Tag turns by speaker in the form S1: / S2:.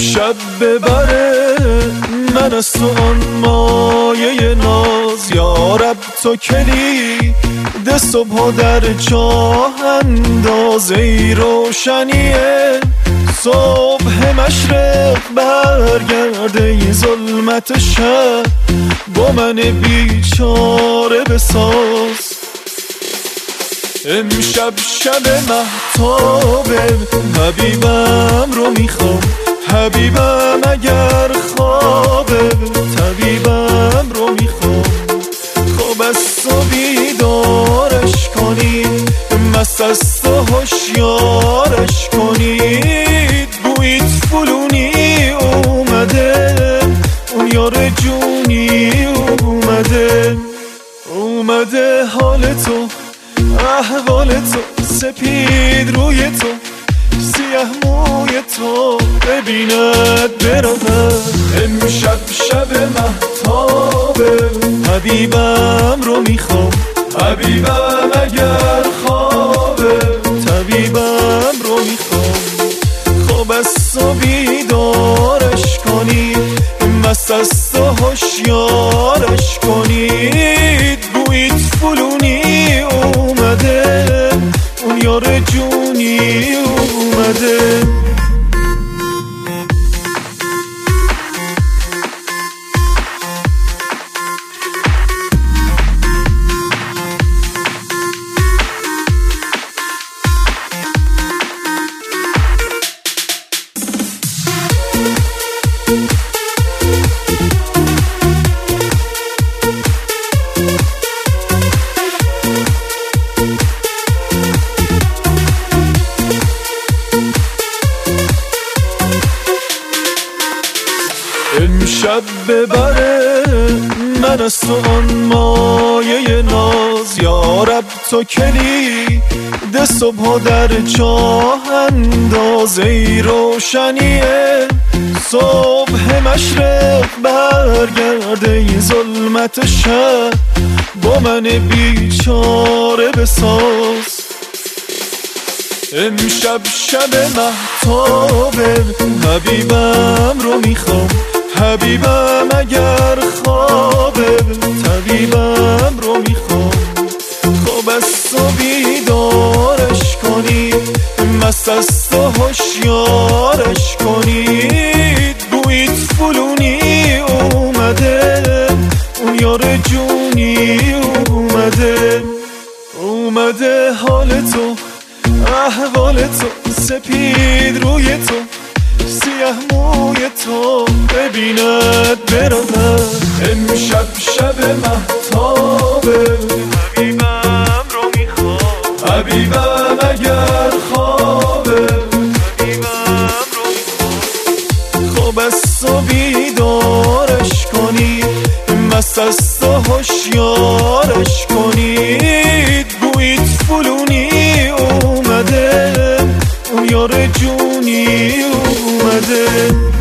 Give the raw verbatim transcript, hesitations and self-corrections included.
S1: امشب ببره من از تو آن مایه ناز، یارب تو کلید صبح در جا انداز. ای روشنیه صبح مشرق برگرده، ای ظلمت شب با من بیچاره بساز. امشب شب مهتابه حبیبم رو میخوام، حبیبم اگر خوابه طبیبم رو میخوام. خواب از تو بیدارش کنید، مست از تو هوشیارش کنید. بویت فلونی اومده، اون یار جونی اومده. اومده حال تو احوال تو، سپید روی تو سیاه موی تو ببیند برود. امشب شب مهتابه حبیبم رو میخوام، حبیبم اگر خوابه طبیبم رو میخوام. خواب از تو بیدارش کنید، مست از تو هوشیارش کنید. بویت فلونی اومده، اون یار جونی اومده. امشب ببره من از تو آن مایه ناز، یارب تو کلید صبح در جا انداز. ای روشنیه صبح مشرق برگرده، ای ظلمت شب با من بیچاره بساز. امشب شب مهتابه حبیبم رو میخوام، حبیبم اگر خوابه طبیبم رو میخوام. خواب از تو بیدارش کنید، مست از تو هوشیارش کنید. بویت فلونی اومده، اون یار جونی اومده. اومده حال تو احوال تو، سپید روی تو سیاه موی تو ببیند برود. امشب شب مهتابه حبیبم رو میخوام، حبیبم اگر خوابه طبیبم رو میخوام. خواب از تو بیدارش کنید، مست از تو هوشیارش کنید. بویت فلونی اومده، اون یار جونی اومده.